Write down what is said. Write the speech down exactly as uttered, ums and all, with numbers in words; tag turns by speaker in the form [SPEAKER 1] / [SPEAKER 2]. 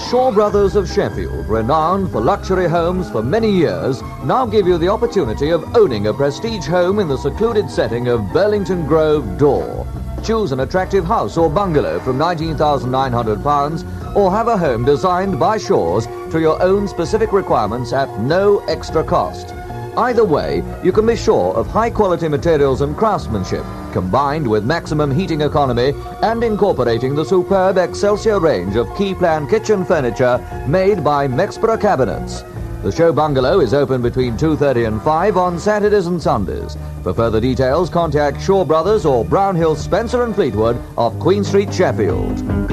[SPEAKER 1] Shaw Brothers of Sheffield, renowned for luxury homes for many years, now give you the opportunity of owning a prestige home in the secluded setting of Burlington Grove, Dore. Choose an attractive house or bungalow from nineteen thousand nine hundred pounds, or have a home designed by Shaws to your own specific requirements at no extra cost. Either way, you can be sure of high-quality materials and craftsmanship, combined with maximum heating economy and incorporating the superb Excelsior range of Keyplan kitchen furniture made by Mexborough Cabinets. The show bungalow is open between two thirty and five on Saturdays and Sundays. For further details, contact Shaw Brothers or Brownhill, Spencer and Fleetwood of Queen Street, Sheffield.